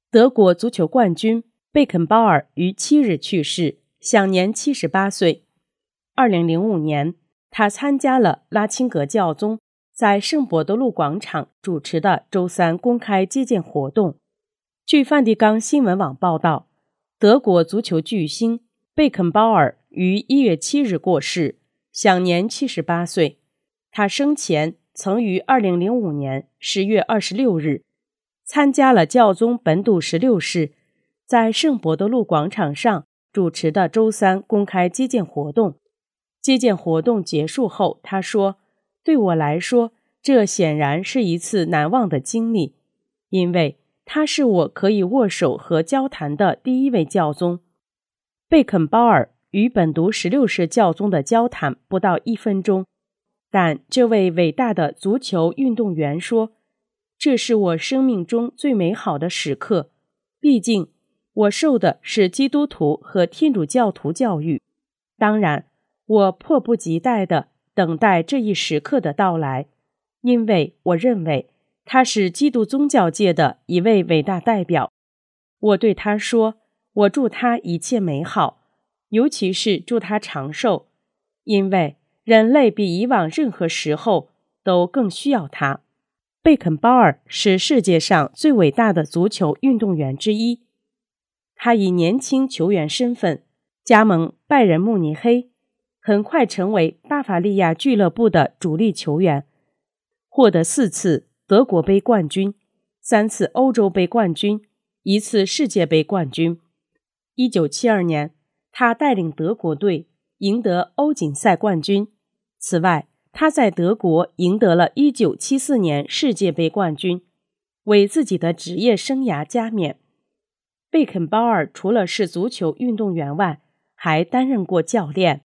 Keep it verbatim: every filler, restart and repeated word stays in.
德国足球冠军贝肯鲍尔于七日去世，享年七十八岁。二零零五年，他参加了拉钦格教宗在圣伯多禄广场主持的周三公开接见活动。据梵蒂冈新闻网报道，德国足球巨星贝肯鲍尔于一月七日过世，享年七十八岁。他生前曾于二零零五年十月二十六日参加了教宗本笃十六世在圣伯多禄广场上主持的周三公开接见活动。接见活动结束后，他说：“对我来说，这显然是一次难忘的经历，因为他是我可以握手和交谈的第一位教宗。”贝肯鲍尔与本笃十六世教宗的交谈不到一分钟，但这位伟大的足球运动员说：“这是我生命中最美好的时刻，毕竟我受的是基督徒和天主教徒教育。当然，我迫不及待地等待这一时刻的到来，因为我认为他是基督宗教界的一位伟大代表。我对他说，我祝他一切美好，尤其是祝他长寿，因为人类比以往任何时候都更需要他。”贝肯鲍尔是世界上最伟大的足球运动员之一。他以年轻球员身份加盟拜仁慕尼黑，很快成为巴伐利亚俱乐部的主力球员，获得四次德国杯冠军、三次欧洲杯冠军、一次世界杯冠军。一九七二年，他带领德国队赢得欧锦赛冠军。此外，他在德国赢得了一九七四年世界杯冠军，为自己的职业生涯加冕。贝肯鲍尔除了是足球运动员外，还担任过教练。